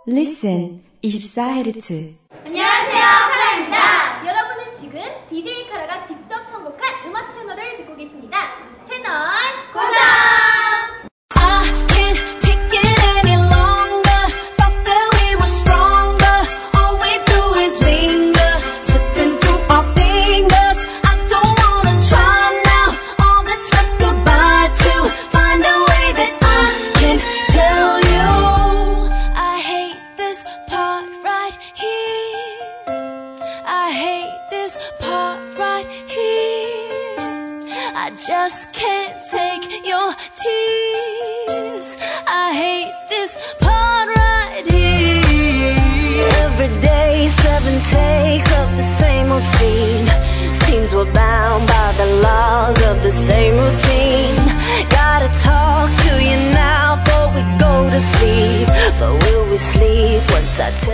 Listen 24Hz. 안녕하세요, 카라입니다. 여러분은 지금 DJ 카라가 직접 선곡한 음악 채널을 듣고 계십니다. 채널 고정! I just can't take your tears. I hate this part right here. Every day, 7 takes of the same old scene. Seems we're bound by the laws of the same routine. Gotta talk to you now before we go to sleep. But will we sleep once I